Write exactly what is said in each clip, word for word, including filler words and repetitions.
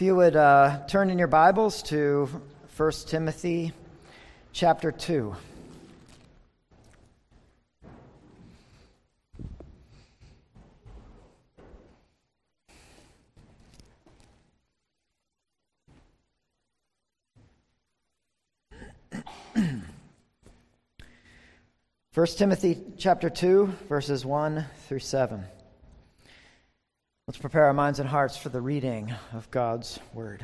If you would uh, turn in your Bibles to First Timothy chapter two. First Timothy chapter two, verses one through seven. Let's prepare our minds and hearts for the reading of God's Word.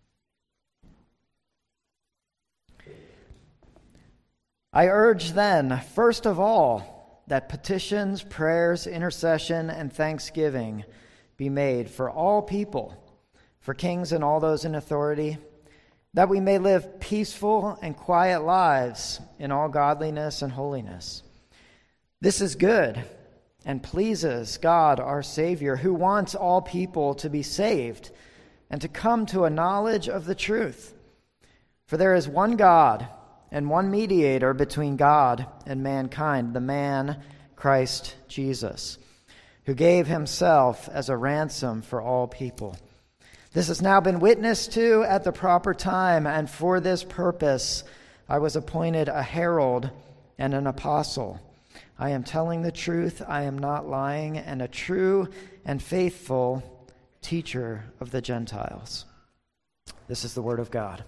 I urge then, first of all, that petitions, prayers, intercession, and thanksgiving be made for all people, for kings and all those in authority, that we may live peaceful and quiet lives in all godliness and holiness. This is good and pleases God our Savior, who wants all people to be saved and to come to a knowledge of the truth. For there is one God and one mediator between God and mankind, the man Christ Jesus, who gave himself as a ransom for all people. This has now been witnessed to at the proper time, and for this purpose I was appointed a herald and an apostle. I am telling the truth, I am not lying, and a true and faithful teacher of the Gentiles. This is the word of God.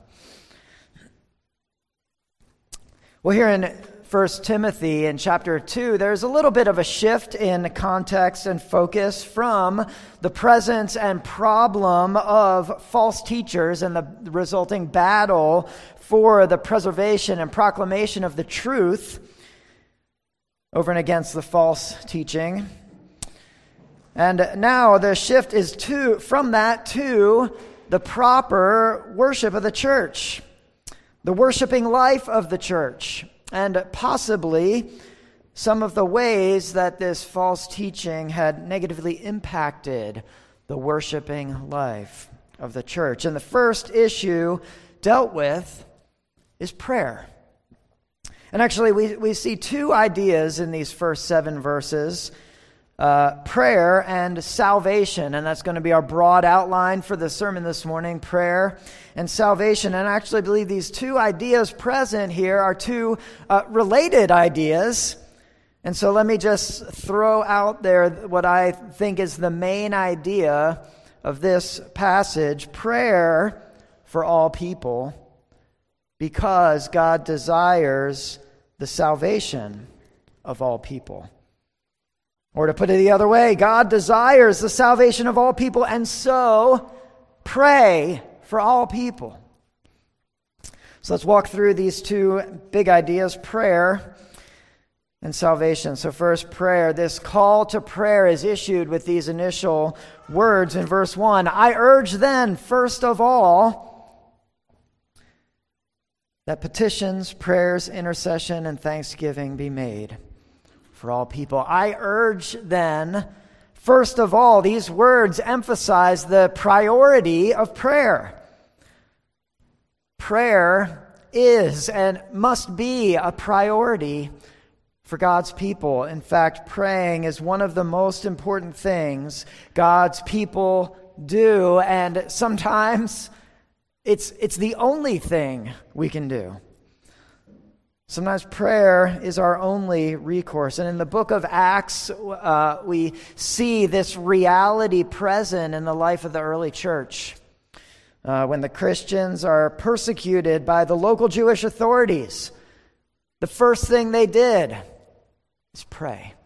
Well, here in First Timothy in chapter two, there's a little bit of a shift in context and focus from the presence and problem of false teachers and the resulting battle for the preservation and proclamation of the truth over and against the false teaching. And now the shift is to from that to the proper worship of the church, the worshiping life of the church, and possibly some of the ways that this false teaching had negatively impacted the worshiping life of the church. And the first issue dealt with is prayer. And actually, we, we see two ideas in these first seven verses, uh, prayer and salvation. And that's going to be our broad outline for the sermon this morning, prayer and salvation. And I actually believe these two ideas present here are two uh, related ideas. And so let me just throw out there what I think is the main idea of this passage: prayer for all people, because God desires the salvation of all people. Or to put it the other way, God desires the salvation of all people, and so pray for all people. So let's walk through these two big ideas, prayer and salvation. So first, prayer. This call to prayer is issued with these initial words in verse one. I urge then, first of all, that petitions, prayers, intercession, and thanksgiving be made for all people. I urge then, first of all, these words emphasize the priority of prayer. Prayer is and must be a priority for God's people. In fact, praying is one of the most important things God's people do, and sometimes It's it's the only thing we can do. Sometimes prayer is our only recourse. And in the book of Acts, uh, we see this reality present in the life of the early church. Uh, when the Christians are persecuted by the local Jewish authorities, the first thing they did is pray.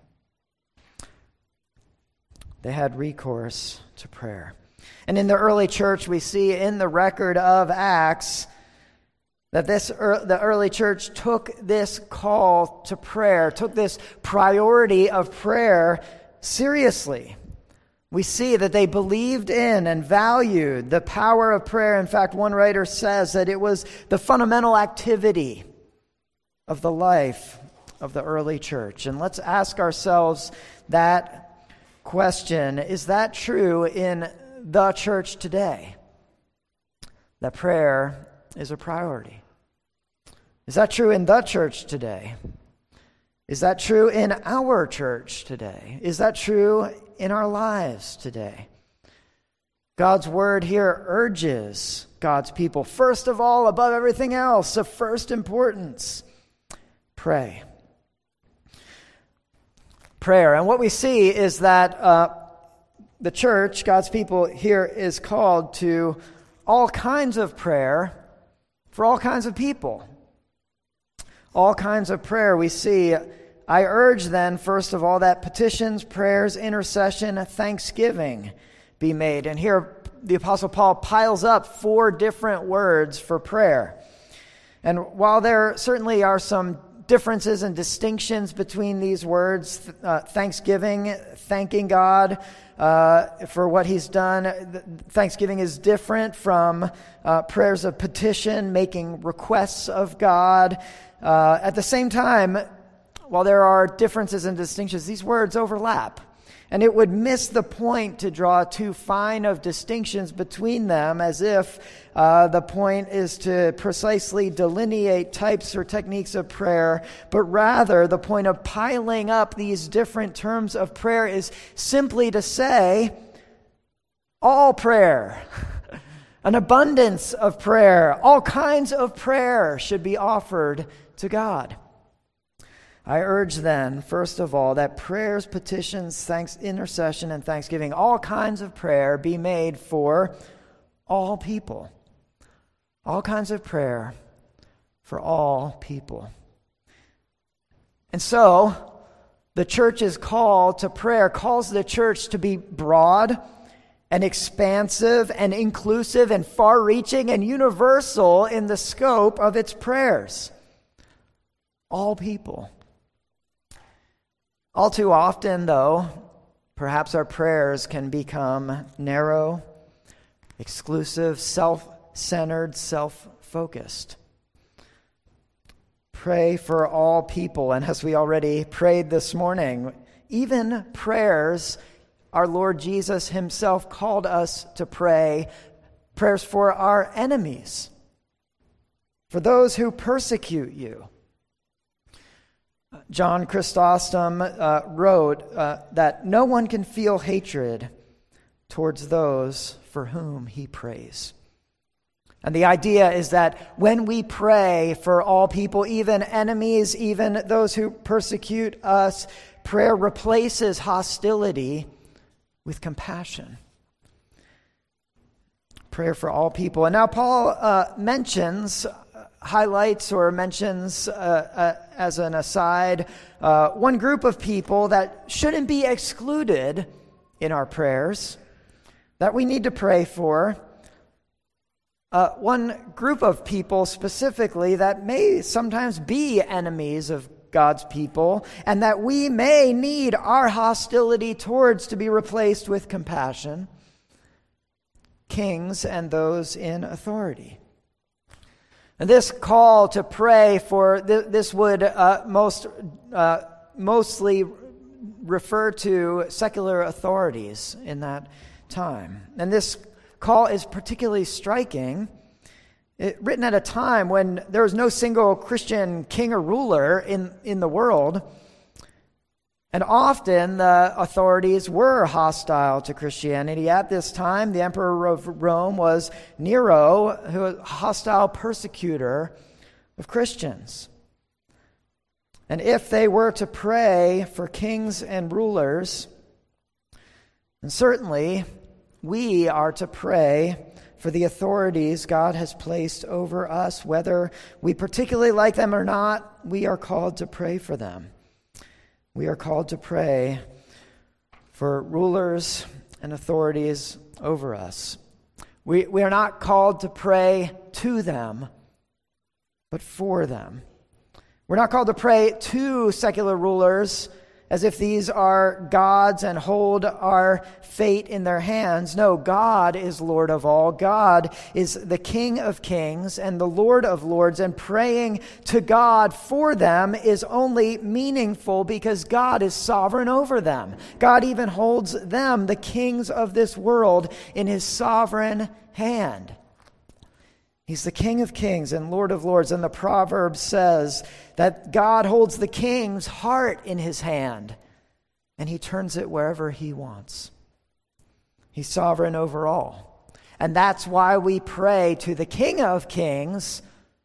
They had recourse to prayer. And in the early church, we see in the record of Acts that this the early church took this call to prayer, took this priority of prayer seriously. We see that they believed in and valued the power of prayer. In fact, one writer says that it was the fundamental activity of the life of the early church. And let's ask ourselves that question: is that true in the church today, that prayer is a priority? Is that true in the church today? Is that true in our church today? Is that true in our lives today? God's word here urges God's people, first of all, above everything else, of first importance, pray. Prayer. And what we see is that uh, the church, God's people here, is called to all kinds of prayer for all kinds of people. All kinds of prayer we see. I urge then, first of all, that petitions, prayers, intercession, thanksgiving be made. And here the Apostle Paul piles up four different words for prayer. And while there certainly are some differences and distinctions between these words, uh, thanksgiving, thanking God uh, for what he's done, thanksgiving is different from uh, prayers of petition, making requests of God. Uh, at the same time, while there are differences and distinctions, these words overlap. And it would miss the point to draw too fine of distinctions between them, as if uh, the point is to precisely delineate types or techniques of prayer, but rather the point of piling up these different terms of prayer is simply to say all prayer, an abundance of prayer, all kinds of prayer should be offered to God. I urge then, first of all, that prayers, petitions, thanks, intercession, and thanksgiving, all kinds of prayer be made for all people. All kinds of prayer for all people. And so, the church is called to prayer, calls the church to be broad and expansive and inclusive and far-reaching and universal in the scope of its prayers. All people. All too often, though, perhaps our prayers can become narrow, exclusive, self-centered, self-focused. Pray for all people, and as we already prayed this morning, even prayers our Lord Jesus himself called us to pray, prayers for our enemies, for those who persecute you. John Chrysostom uh, wrote uh, that no one can feel hatred towards those for whom he prays. And the idea is that when we pray for all people, even enemies, even those who persecute us, prayer replaces hostility with compassion. Prayer for all people. And now Paul uh, mentions highlights or mentions uh, uh, as an aside uh, one group of people that shouldn't be excluded in our prayers, that we need to pray for. Uh, one group of people specifically that may sometimes be enemies of God's people, and that we may need our hostility towards to be replaced with compassion. Kings and those in authority. And this call to pray for, th- this would uh, most uh, mostly refer to secular authorities in that time. And this call is particularly striking, it, written at a time when there was no single Christian king or ruler in, in the world. And often the authorities were hostile to Christianity. At this time, the emperor of Rome was Nero, who was a hostile persecutor of Christians. And if they were to pray for kings and rulers, and certainly we are to pray for the authorities God has placed over us, whether we particularly like them or not, we are called to pray for them. We are called to pray for rulers and authorities over us. We, we are not called to pray to them, but for them. We're not called to pray to secular rulers as if these are gods and hold our fate in their hands. No, God is Lord of all. God is the King of kings and the Lord of lords, and praying to God for them is only meaningful because God is sovereign over them. God even holds them, the kings of this world, in his sovereign hand. He's the King of kings and Lord of lords. And the proverb says that God holds the king's heart in his hand, and he turns it wherever he wants. He's sovereign over all. And that's why we pray to the King of Kings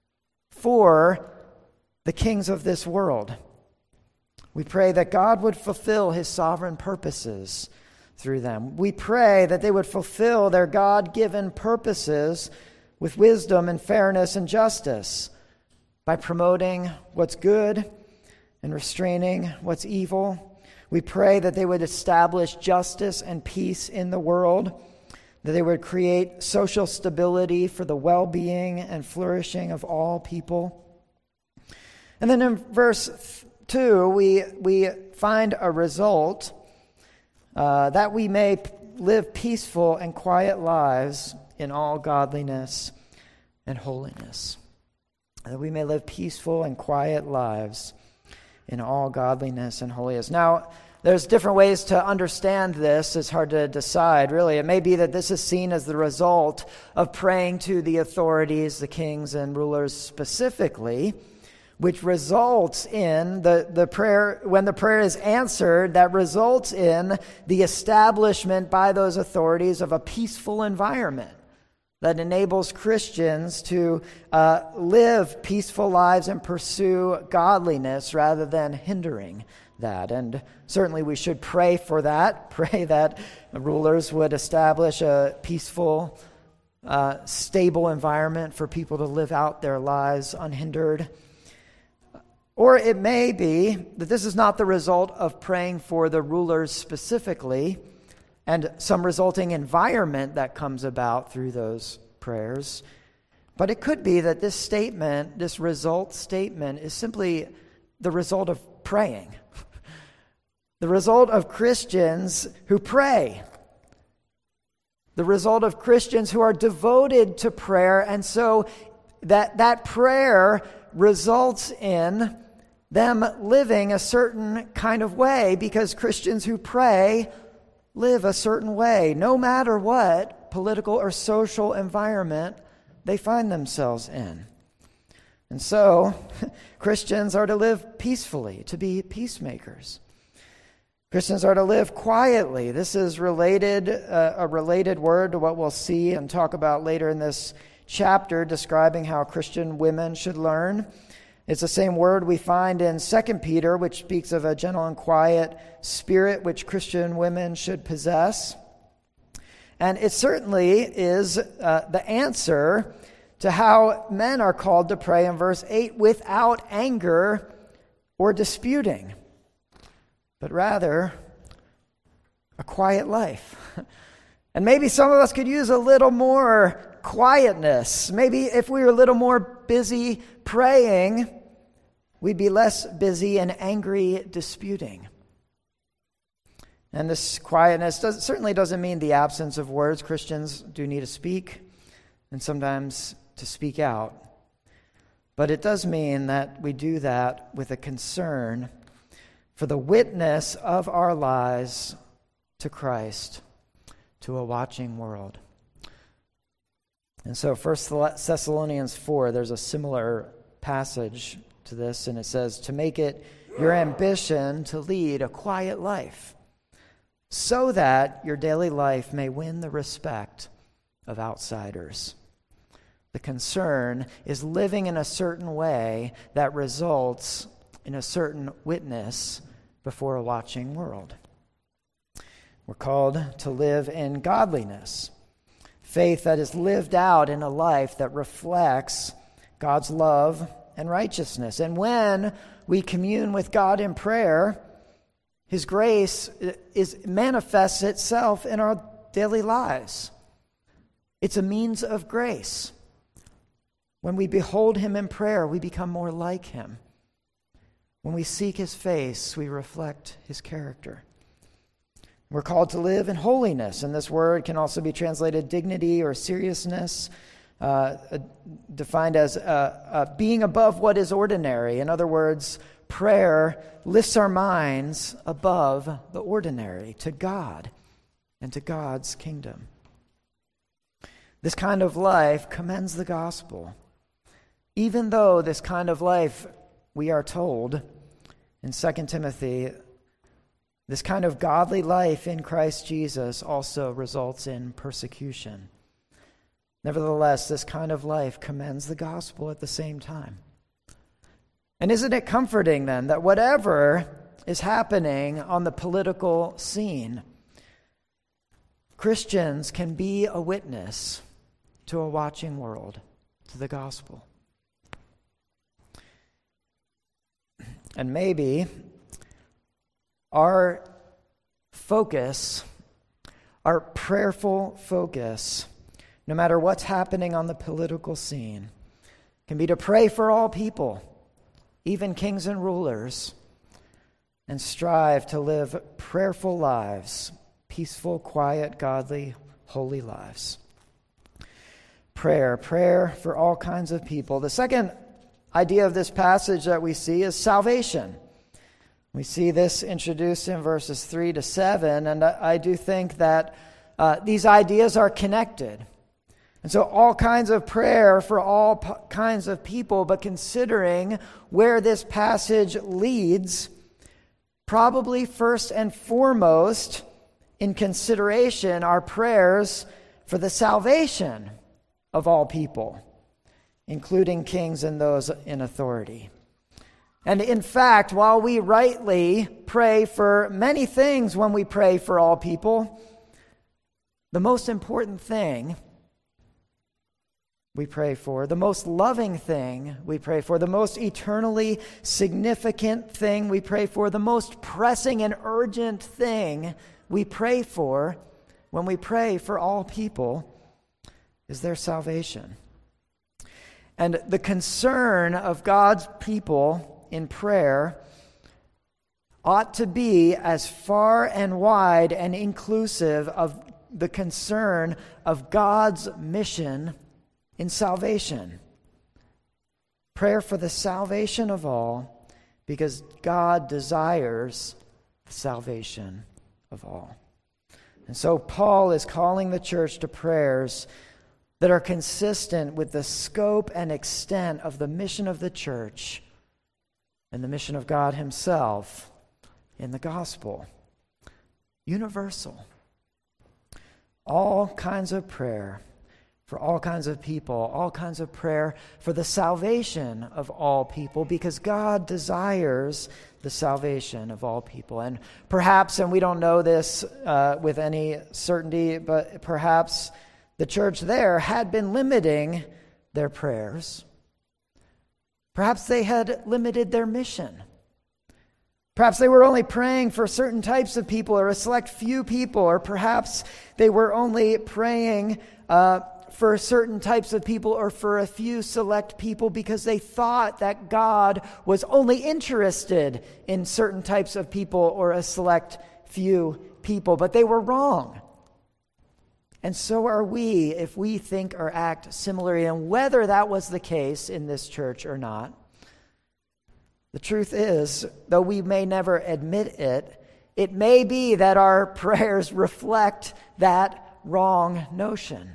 for the kings of this world. We pray that God would fulfill his sovereign purposes through them. We pray that they would fulfill their God-given purposes with wisdom and fairness and justice by promoting what's good and restraining what's evil. We pray that they would establish justice and peace in the world, that they would create social stability for the well-being and flourishing of all people. And then in verse two, we, we find a result uh, that we may p- live peaceful and quiet lives in all godliness and holiness. That we may live peaceful and quiet lives in all godliness and holiness. Now, there's different ways to understand this. It's hard to decide, really. It may be that this is seen as the result of praying to the authorities, the kings and rulers specifically, which results in the, the prayer, when the prayer is answered, that results in the establishment by those authorities of a peaceful environment that enables Christians to uh, live peaceful lives and pursue godliness rather than hindering that. And certainly we should pray for that, pray that rulers would establish a peaceful, uh, stable environment for people to live out their lives unhindered. Or it may be that this is not the result of praying for the rulers specifically and some resulting environment that comes about through those prayers. But it could be that this statement, this result statement, is simply the result of praying. The result of Christians who pray. The result of Christians who are devoted to prayer. And so that, that prayer results in them living a certain kind of way, because Christians who pray live a certain way, no matter what political or social environment they find themselves in. And so, Christians are to live peacefully, to be peacemakers. Christians are to live quietly. This is related, uh, a related word to what we'll see and talk about later in this chapter, describing how Christian women should learn. It's the same word we find in Second Peter, which speaks of a gentle and quiet spirit which Christian women should possess. And it certainly is uh, the answer to how men are called to pray in verse eight, without anger or disputing, but rather a quiet life. And maybe some of us could use a little more quietness. Maybe if we were a little more busy praying, we'd be less busy and angry disputing. And this quietness does, certainly doesn't mean the absence of words. Christians do need to speak, and sometimes to speak out. But it does mean that we do that with a concern for the witness of our lives to Christ, to a watching world. And so First Thessalonians four, there's a similar passage to this, and it says, to make it your ambition to lead a quiet life, so that your daily life may win the respect of outsiders. The concern is living in a certain way that results in a certain witness before a watching world. We're called to live in godliness, faith that is lived out in a life that reflects God's love and righteousness. And when we commune with God in prayer, His grace is manifests itself in our daily lives. It's a means of grace. When we behold Him in prayer, we become more like Him. When we seek His face, we reflect His character. We're called to live in holiness, and this word can also be translated dignity or seriousness, uh, defined as uh, uh, being above what is ordinary. In other words, prayer lifts our minds above the ordinary to God and to God's kingdom. This kind of life commends the gospel, even though this kind of life, we are told in Second Timothy, this kind of godly life in Christ Jesus also results in persecution. Nevertheless, this kind of life commends the gospel at the same time. And isn't it comforting then that whatever is happening on the political scene, Christians can be a witness to a watching world, to the gospel? And maybe our focus, our prayerful focus, no matter what's happening on the political scene, can be to pray for all people, even kings and rulers, and strive to live prayerful lives, peaceful, quiet, godly, holy lives. Prayer, prayer for all kinds of people. The second idea of this passage that we see is salvation. We see this introduced in verses three to seven, and I, I do think that uh, these ideas are connected. And so all kinds of prayer for all p- kinds of people, but considering where this passage leads, probably first and foremost in consideration are prayers for the salvation of all people, including kings and those in authority. And in fact, while we rightly pray for many things when we pray for all people, the most important thing we pray for, the most loving thing we pray for, the most eternally significant thing we pray for, the most pressing and urgent thing we pray for when we pray for all people is their salvation. And the concern of God's people in prayer ought to be as far and wide and inclusive of the concern of God's mission in salvation. Prayer for the salvation of all, because God desires the salvation of all. And so Paul is calling the church to prayers that are consistent with the scope and extent of the mission of the church and the mission of God himself in the gospel. Universal. All kinds of prayer for all kinds of people, all kinds of prayer for the salvation of all people, because God desires the salvation of all people. And perhaps, and we don't know this uh, with any certainty, but perhaps the church there had been limiting their prayers. Perhaps they had limited their mission. Perhaps they were only praying for certain types of people or a select few people, or perhaps they were only praying uh, for certain types of people or for a few select people because they thought that God was only interested in certain types of people or a select few people. But they were wrong. And so are we if we think or act similarly. And whether that was the case in this church or not, the truth is, though we may never admit it, it may be that our prayers reflect that wrong notion.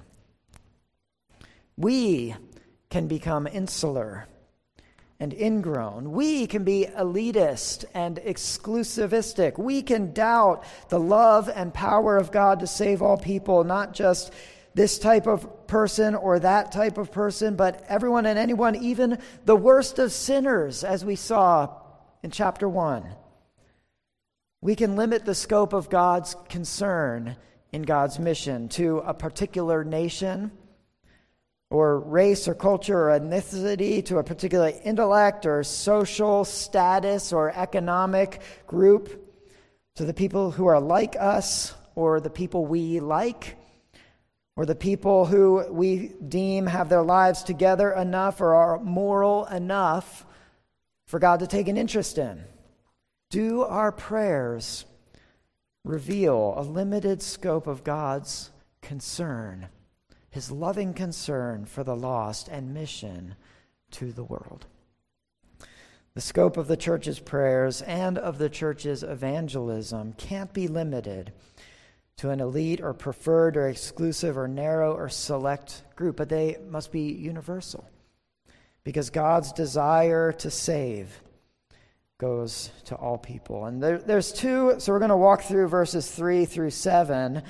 We can become insular and ingrown. We can be elitist and exclusivistic. We can doubt the love and power of God to save all people, not just this type of person or that type of person, but everyone and anyone, even the worst of sinners, as we saw in chapter one. We can limit the scope of God's concern in God's mission to a particular nation or race or culture or ethnicity, to a particular intellect or social status or economic group, to the people who are like us or the people we like, or the people who we deem have their lives together enough or are moral enough for God to take an interest in. Do our prayers reveal a limited scope of God's concern, his loving concern for the lost and mission to the world? The scope of the church's prayers and of the church's evangelism can't be limited to an elite or preferred or exclusive or narrow or select group, but they must be universal, because God's desire to save goes to all people. And there, there's two, so we're going to walk through verses three through seven.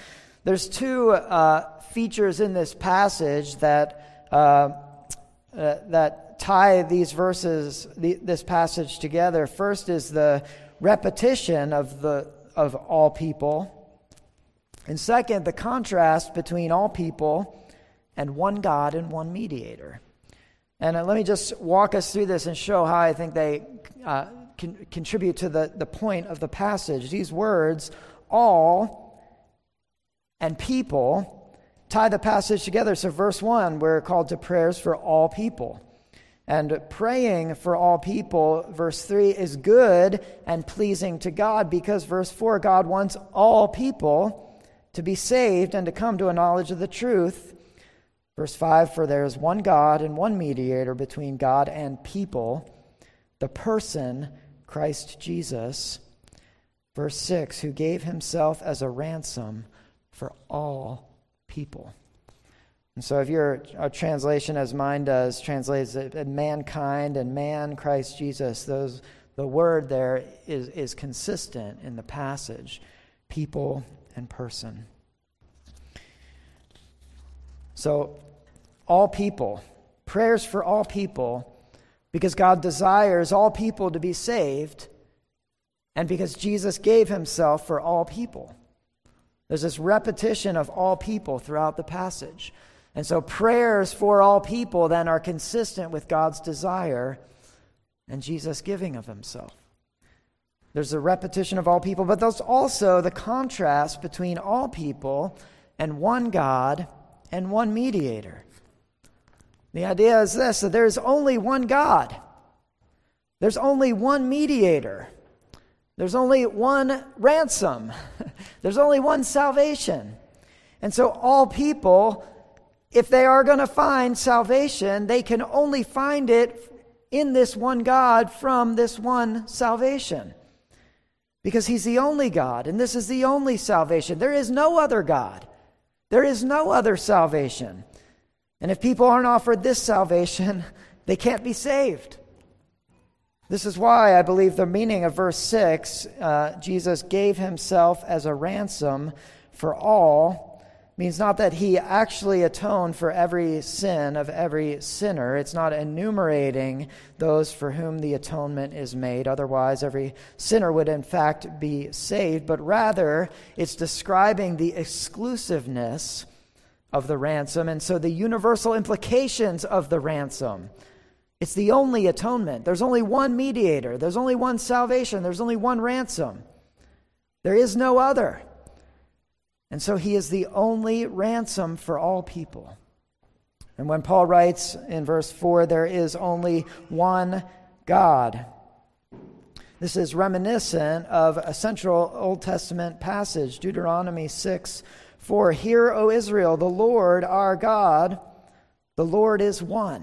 There's two uh, features in this passage that uh, uh, that tie these verses, the, this passage together. First is the repetition of the of all people, and second, the contrast between all people and one God and one mediator. And uh, let me just walk us through this and show how I think they uh, can contribute to the, the point of the passage. These words, all and people, tie the passage together. So verse one, we're called to prayers for all people. And praying for all people, verse three, is good and pleasing to God because, verse four, God wants all people to be saved and to come to a knowledge of the truth. Verse five, for there is one God and one mediator between God and people, the person, Christ Jesus. Verse six, who gave himself as a ransom for all people. And so if your a translation, as mine does, translates it mankind and man, Christ Jesus, those the word there is, is consistent in the passage, people and person. So all people, prayers for all people, because God desires all people to be saved, and because Jesus gave himself for all people. There's this repetition of all people throughout the passage. And so prayers for all people then are consistent with God's desire and Jesus giving of himself. There's a repetition of all people, but there's also the contrast between all people and one God and one mediator. The idea is this, that there's only one God. There's only one mediator. There's only one ransom. There's only one salvation. And so all people, if they are going to find salvation, they can only find it in this one God from this one salvation. Because he's the only God, and this is the only salvation. There is no other God. There is no other salvation. And if people aren't offered this salvation, they can't be saved. This is why I believe the meaning of verse six, uh, Jesus gave himself as a ransom for all, means not that he actually atoned for every sin of every sinner. It's not enumerating those for whom the atonement is made. Otherwise, every sinner would in fact be saved. But rather, it's describing the exclusiveness of the ransom, and so the universal implications of the ransom. It's the only atonement. There's only one mediator. There's only one salvation. There's only one ransom. There is no other. And so he is the only ransom for all people. And when Paul writes in verse four, there is only one God, this is reminiscent of a central Old Testament passage, Deuteronomy six four. Hear, O Israel, the Lord our God, the Lord is one.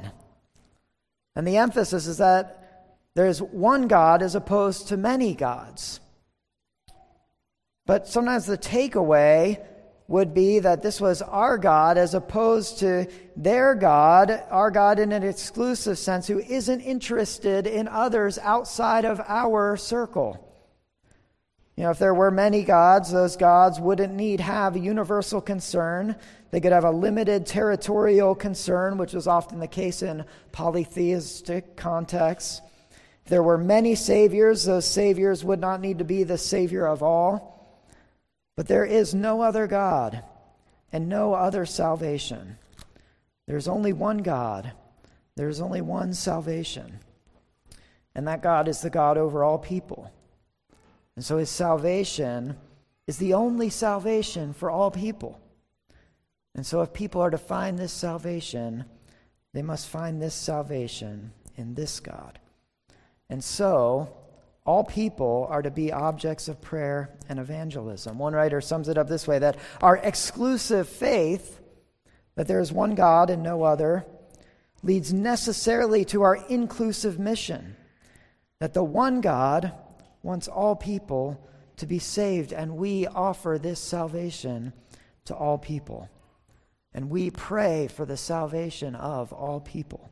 And the emphasis is that there is one God as opposed to many gods. But sometimes the takeaway would be that this was our God as opposed to their God, our God in an exclusive sense, who isn't interested in others outside of our circle. You know, if there were many gods, those gods wouldn't need have a universal concern. They could have a limited territorial concern, which was often the case in polytheistic contexts. If there were many saviors, those saviors would not need to be the savior of all. But there is no other God and no other salvation. There's only one God. There's only one salvation. And that God is the God over all people. And so his salvation is the only salvation for all people. And so if people are to find this salvation, they must find this salvation in this God. And so all people are to be objects of prayer and evangelism. One writer sums it up this way, that our exclusive faith, that there is one God and no other, leads necessarily to our inclusive mission, that the one God wants all people to be saved, and we offer this salvation to all people. And we pray for the salvation of all people.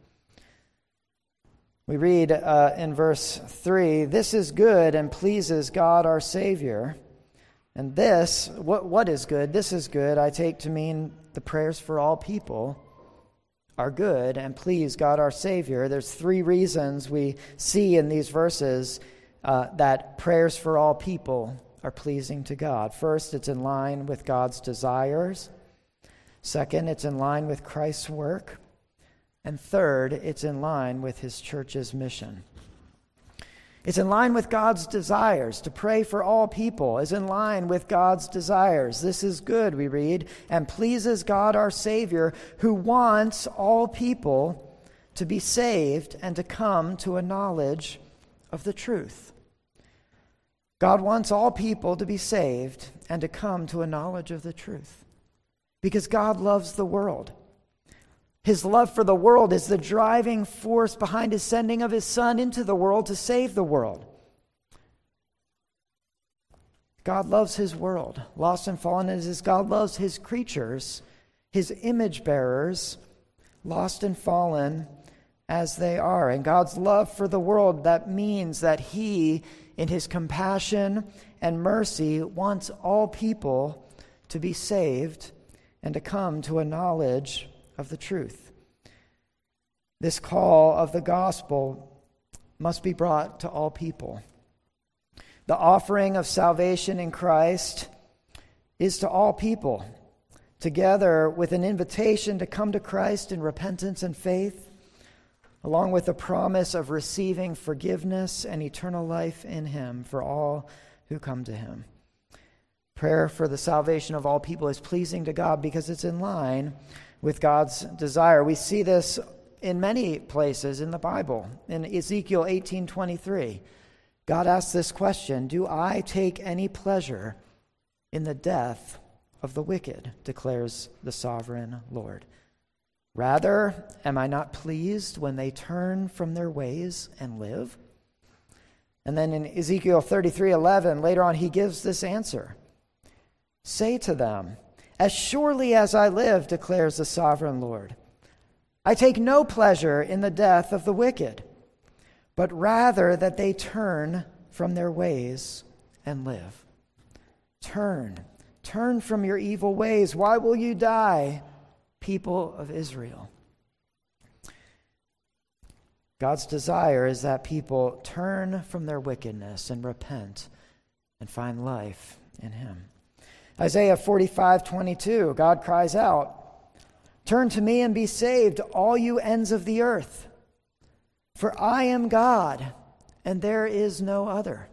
We read uh, in verse three, this is good and pleases God our Savior, And this, what, what is good? This is good, I take to mean the prayers for all people are good and please God our Savior. There's three reasons we see in these verses uh, that prayers for all people are pleasing to God. First, it's in line with God's desires. Second, it's in line with Christ's work. And third, it's in line with his church's mission. It's in line with God's desires. To pray for all people is in line with God's desires. This is good, we read, and pleases God our Savior, who wants all people to be saved and to come to a knowledge of the truth. God wants all people to be saved and to come to a knowledge of the truth, because God loves the world. His love for the world is the driving force behind his sending of his Son into the world to save the world. God loves his world, lost and fallen as is. God loves his creatures, his image bearers, lost and fallen as they are. And God's love for the world, that means that he, in his compassion and mercy, wants all people to be saved and to come to a knowledge of the truth. This call of the gospel must be brought to all people. The offering of salvation in Christ is to all people, together with an invitation to come to Christ in repentance and faith, along with the promise of receiving forgiveness and eternal life in him for all who come to him. Prayer for the salvation of all people is pleasing to God because it's in line with God's desire. We see this in many places in the Bible. In Ezekiel eighteen twenty-three, God asks this question, "Do I take any pleasure in the death of the wicked?" declares the sovereign Lord. "Rather, am I not pleased when they turn from their ways and live?" And then in Ezekiel thirty-three eleven, later on, he gives this answer. "Say to them, as surely as I live, declares the sovereign Lord, I take no pleasure in the death of the wicked, but rather that they turn from their ways and live." Turn, turn from your evil ways. Why will you die, people of Israel? God's desire is that people turn from their wickedness and repent and find life in him. Isaiah forty-five twenty-two, God cries out, "Turn to me and be saved, all you ends of the earth. For I am God, and there is no other."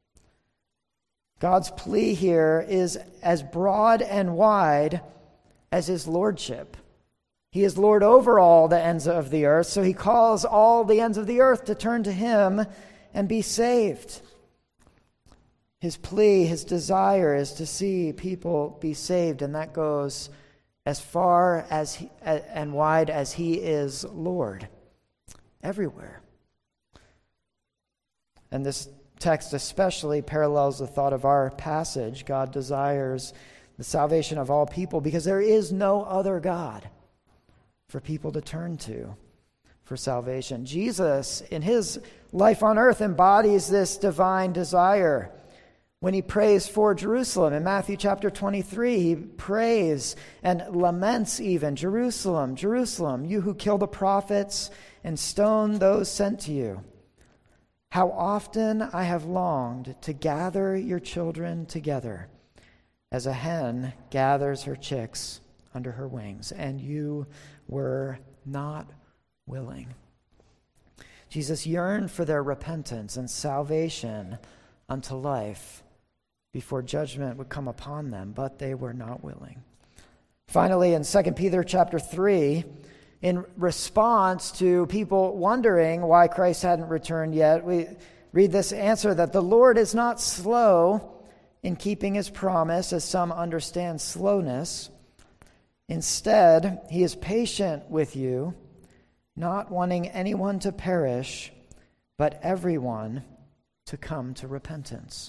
God's plea here is as broad and wide as his lordship. He is Lord over all the ends of the earth, so he calls all the ends of the earth to turn to him and be saved. His plea, his desire is to see people be saved, and that goes as far as he, and wide as he is Lord, everywhere. And this text especially parallels the thought of our passage. God desires the salvation of all people because there is no other God for people to turn to for salvation. Jesus, in his life on earth, embodies this divine desire. When he prays for Jerusalem in Matthew chapter twenty-three, he prays and laments even, "Jerusalem, Jerusalem, you who kill the prophets and stone those sent to you. How often I have longed to gather your children together as a hen gathers her chicks under her wings, and you were not willing." Jesus yearned for their repentance and salvation unto life before judgment would come upon them, but they were not willing. Finally, in Second Peter chapter three, in response to people wondering why Christ hadn't returned yet, we read this answer that the Lord is not slow in keeping his promise, as some understand slowness. Instead, he is patient with you, not wanting anyone to perish, but everyone to come to repentance.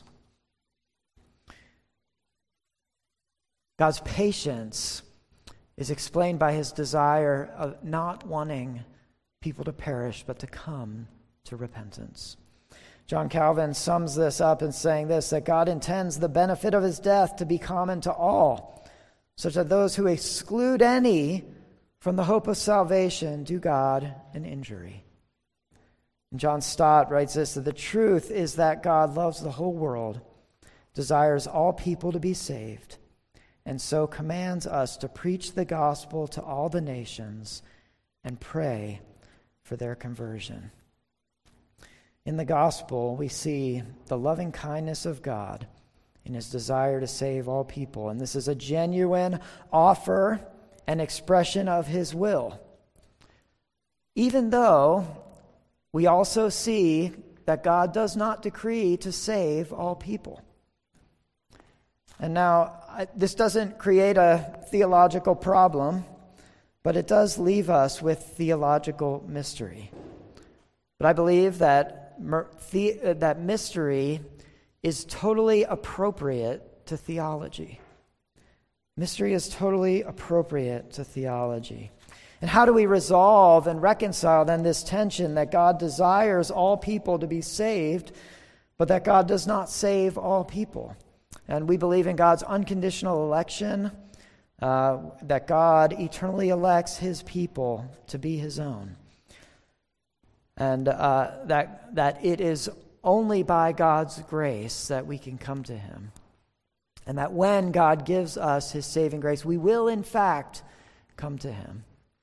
God's patience is explained by his desire of not wanting people to perish, but to come to repentance. John Calvin sums this up in saying this, that God intends the benefit of his death to be common to all, such that those who exclude any from the hope of salvation do God an injury. And John Stott writes this, that the truth is that God loves the whole world, desires all people to be saved, and so commands us to preach the gospel to all the nations and pray for their conversion. In the gospel, we see the loving kindness of God in his desire to save all people. And this is a genuine offer and expression of his will. Even though we also see that God does not decree to save all people. And now, I, this doesn't create a theological problem, but it does leave us with theological mystery. But I believe that the, that mystery is totally appropriate to theology. Mystery is totally appropriate to theology. And how do we resolve and reconcile then this tension that God desires all people to be saved, but that God does not save all people? And we believe in God's unconditional election, uh, that God eternally elects his people to be his own. And uh, that that it is only by God's grace that we can come to him. And that when God gives us his saving grace, we will in fact come to him.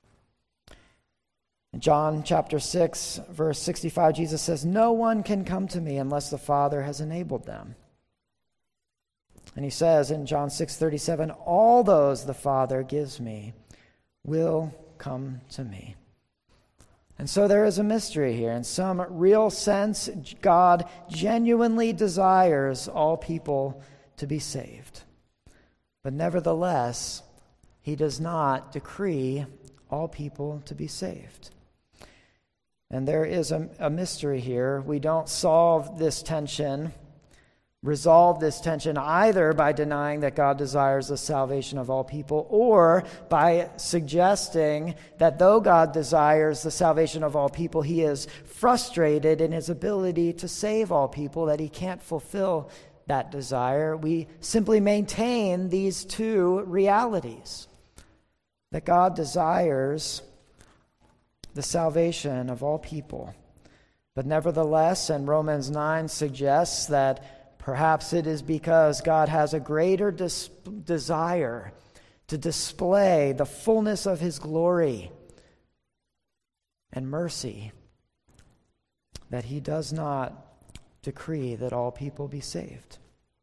In John chapter six, verse sixty-five, Jesus says, "No one can come to me unless the Father has enabled them." And he says in John six thirty-seven, "All those the Father gives me will come to me." And so there is a mystery here. In some real sense, God genuinely desires all people to be saved. But nevertheless, he does not decree all people to be saved. And there is a, a mystery here. We don't solve this tension, resolve this tension either by denying that God desires the salvation of all people or by suggesting that though God desires the salvation of all people, he is frustrated in his ability to save all people, that he can't fulfill that desire. We simply maintain these two realities, that God desires the salvation of all people. But nevertheless, and Romans nine suggests that perhaps it is because God has a greater dis- desire to display the fullness of his glory and mercy that he does not decree that all people be saved.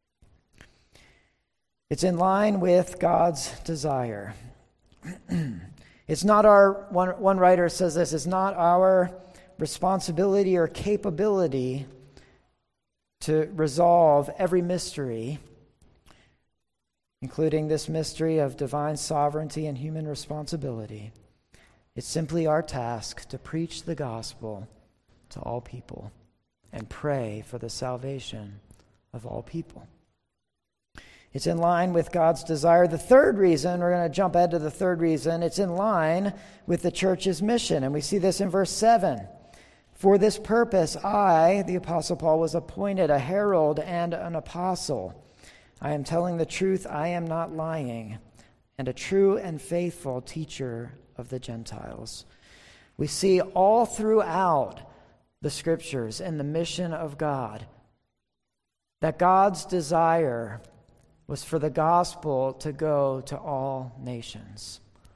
It's in line with God's desire. It's not our, one, one writer says this, it's not our responsibility or capability to resolve every mystery, including this mystery of divine sovereignty and human responsibility. It's simply our task to preach the gospel to all people and pray for the salvation of all people. It's in line with God's desire. The third reason, we're going to jump ahead to the third reason, it's in line with the church's mission. And we see this in verse seven. "For this purpose, I, the Apostle Paul, was appointed a herald and an apostle. I am telling the truth, I am not lying, and a true and faithful teacher of the Gentiles." We see all throughout the Scriptures and the mission of God that God's desire was for the gospel to go to all nations.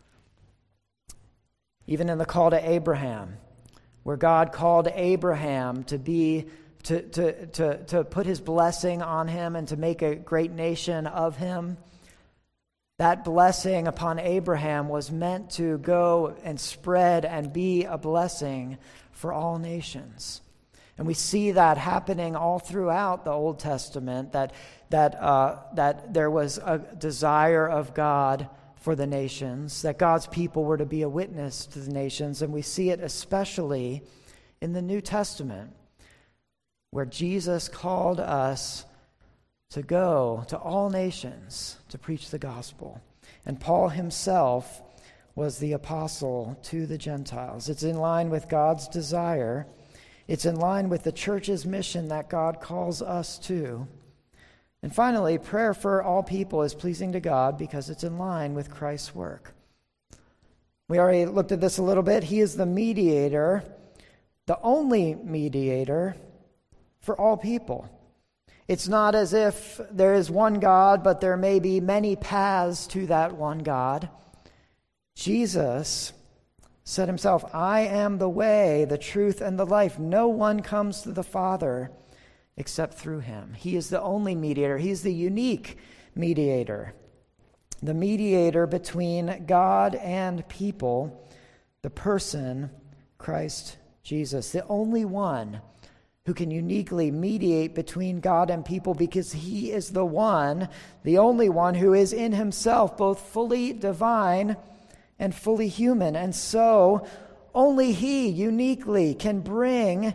Even in the call to Abraham, where God called Abraham to be to, to, to, to put his blessing on him and to make a great nation of him, that blessing upon Abraham was meant to go and spread and be a blessing for all nations. And we see that happening all throughout the Old Testament, that that uh, that there was a desire of God for the nations, that God's people were to be a witness to the nations. And we see it especially in the New Testament, where Jesus called us to go to all nations to preach the gospel. And Paul himself was the apostle to the Gentiles. It's in line with God's desire, It's in line with the church's mission that God calls us to. And finally, prayer for all people is pleasing to God because it's in line with Christ's work. We already looked at this a little bit. He is the mediator, the only mediator for all people. It's not as if there is one God, but there may be many paths to that one God. Jesus said himself, I am the way, the truth, and the life. No one comes to the Father except through him. He is the only mediator. He is the unique mediator. The mediator between God and people, the person, Christ Jesus. The only one who can uniquely mediate between God and people because he is the one, the only one who is in himself both fully divine and fully human. And so only he uniquely can bring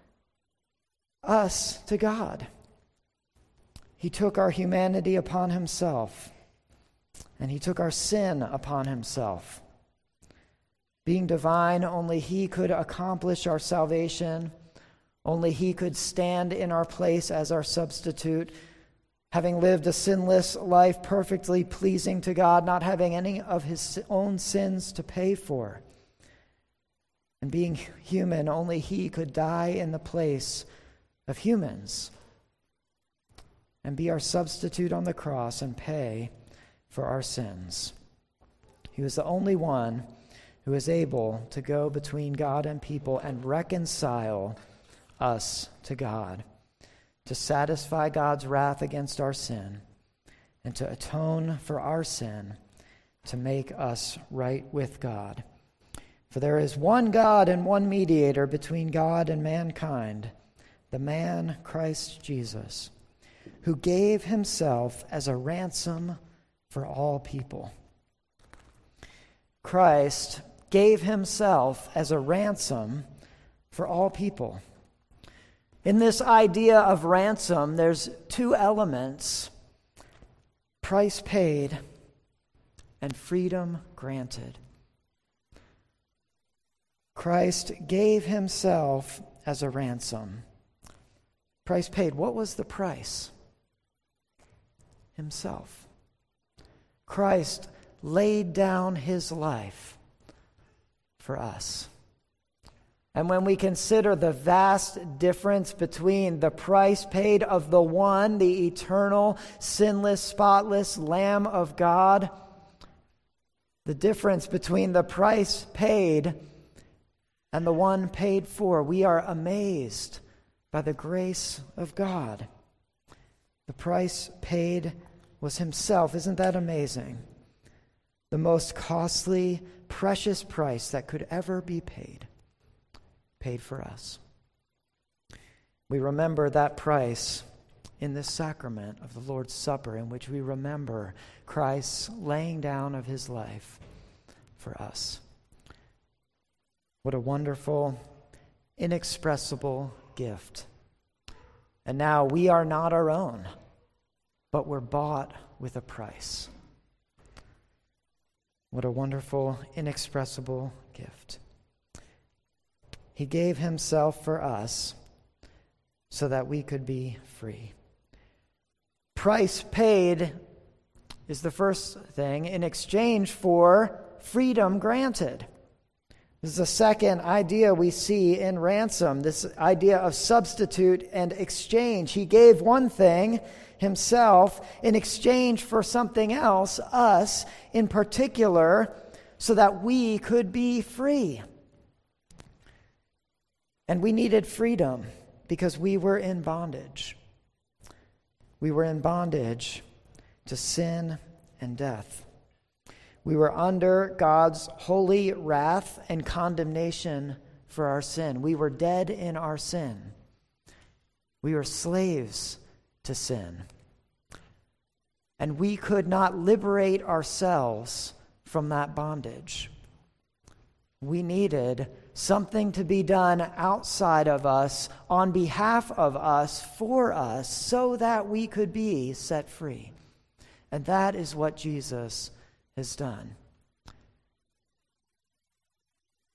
us to God. He took our humanity upon himself, and he took our sin upon himself. Being divine, only he could accomplish our salvation. Only he could stand in our place as our substitute, having lived a sinless life perfectly pleasing to God, not having any of his own sins to pay for. And being human, only he could die in the place of humans and be our substitute on the cross and pay for our sins. He was the only one who is able to go between God and people and reconcile us to God, to satisfy God's wrath against our sin, and to atone for our sin, to make us right with God. For there is one God and one mediator between God and mankind, the man Christ Jesus, who gave himself as a ransom for all people. Christ gave himself as a ransom for all people. In this idea of ransom, there's two elements: price paid and freedom granted. Christ gave himself as a ransom. Price paid. What was the price? Himself. Christ laid down his life for us. And when we consider the vast difference between the price paid of the one, the eternal, sinless, spotless Lamb of God, the difference between the price paid and the one paid for, we are amazed by the grace of God. The price paid was himself. Isn't that amazing? The most costly, precious price that could ever be paid. Paid for us. We remember that price in this sacrament of the Lord's Supper, in which we remember Christ's laying down of his life for us. What a wonderful, inexpressible gift. And now we are not our own, but we're bought with a price. What a wonderful, inexpressible gift. He gave himself for us so that we could be free. Price paid is the first thing in exchange for freedom granted. This is the second idea we see in ransom, this idea of substitute and exchange. He gave one thing, himself, in exchange for something else, us in particular, so that we could be free. And we needed freedom because we were in bondage. We were in bondage to sin and death. We were under God's holy wrath and condemnation for our sin. We were dead in our sin. We were slaves to sin. And we could not liberate ourselves from that bondage. We needed something to be done outside of us, on behalf of us, for us, so that we could be set free. And that is what Jesus has done.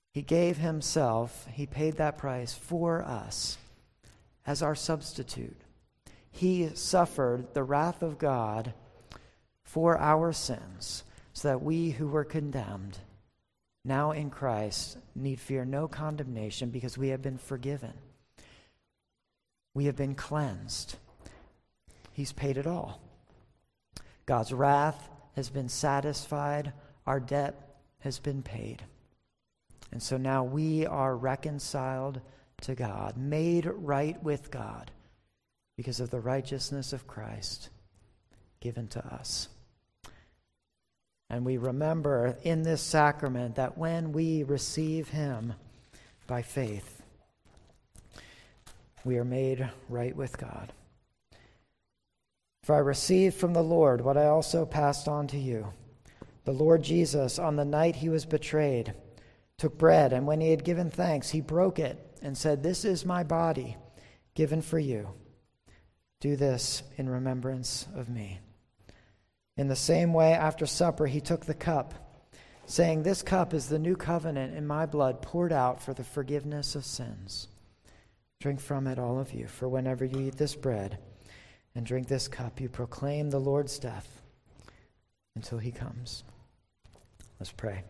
He gave himself, he paid that price for us as our substitute. He suffered the wrath of God for our sins, so that we who were condemned, now in Christ, need fear no condemnation because we have been forgiven. We have been cleansed. He's paid it all. God's wrath has been satisfied. Our debt has been paid. And so now we are reconciled to God, made right with God because of the righteousness of Christ given to us. And we remember in this sacrament that when we receive him by faith, we are made right with God. For I received from the Lord what I also passed on to you. The Lord Jesus, on the night he was betrayed, took bread, and when he had given thanks, he broke it and said, "This is my body, given for you. Do this in remembrance of me." In the same way, after supper, he took the cup, saying, "This cup is the new covenant in my blood, poured out for the forgiveness of sins. Drink from it, all of you, for whenever you eat this bread and drink this cup, you proclaim the Lord's death until he comes." Let's pray.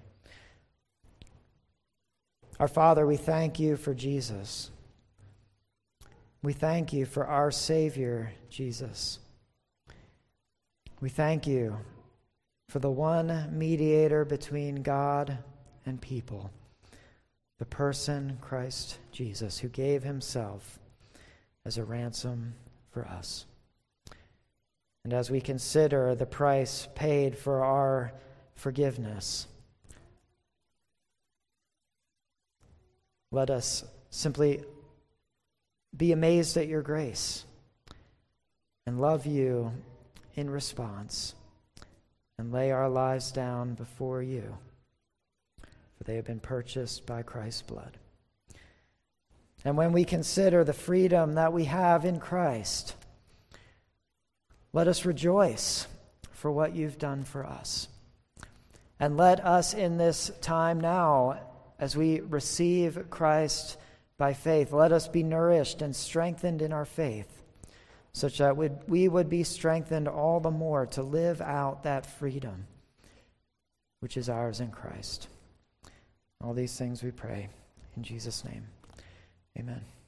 Our Father, we thank you for Jesus. We thank you for our Savior, Jesus. We thank you for the one mediator between God and people, the person Christ Jesus, who gave himself as a ransom for us. And as we consider the price paid for our forgiveness, let us simply be amazed at your grace and love you in response and lay our lives down before you, for they have been purchased by Christ's blood. And when we consider the freedom that we have in Christ, let us rejoice for what you've done for us. And let us in this time now, as we receive Christ by faith, let us be nourished and strengthened in our faith, such that we would be strengthened all the more to live out that freedom which is ours in Christ. All these things we pray in Jesus' name. Amen.